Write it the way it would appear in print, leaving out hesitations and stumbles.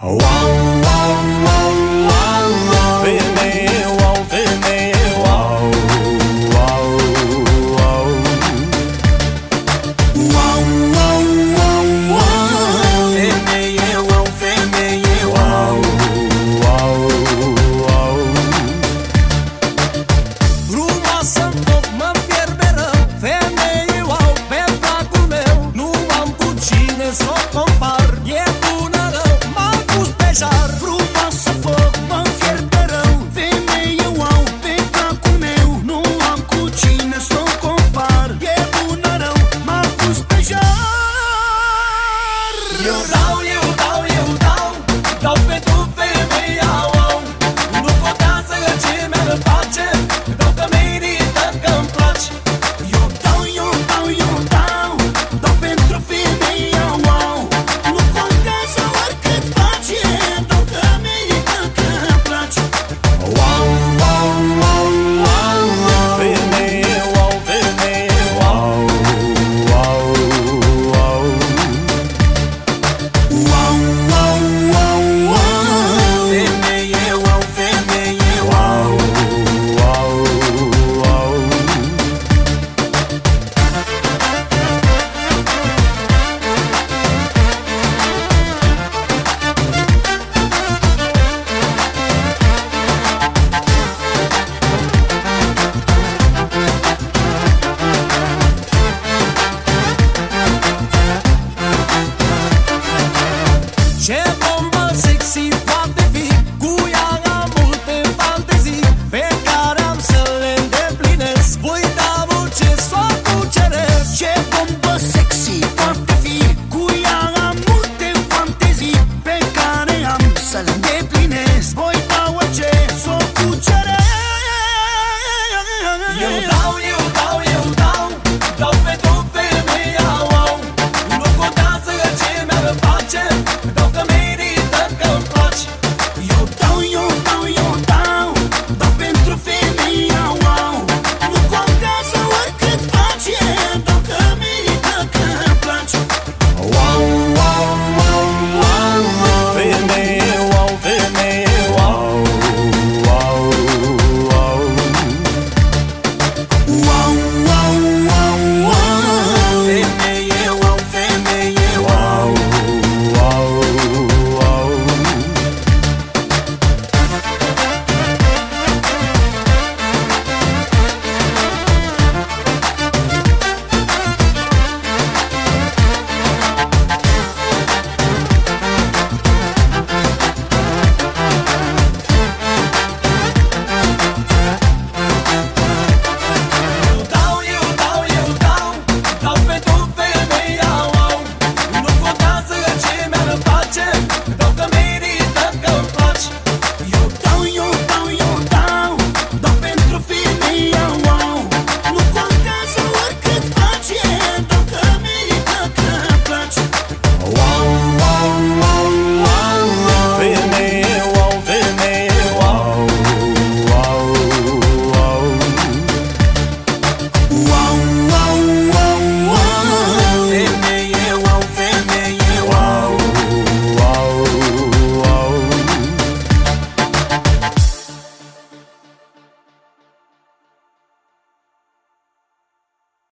Femeie, wow, femeie, wow. Femeie, wow, femeie, wow. Frumoasă-n foc, mă fierbe rău. Femeie, wow, pe placul meu. Nu am cu cine s-o compar. E bună rău, m-am pus pe jar. Frumoasă foc, mă fierbe rău. Femeie, wow, pe placul meu. Nu am cu cine s-o compar. E bună rău, m-am pus pe jar. Eu dau pentru femeia, wow. Nu contează ce mi-ar face, dau că merită că-mi place. Eu dau pentru femeia, wow. Nu contează oricât face, dau că merită că-mi place. Femeie, wow, femeie, wow. Femeie, wow, femeie, wow. Ce bombă sexy poate fi, cu ea am multe fantezii pe care am să le îndeplinesc. Voi da orice s-o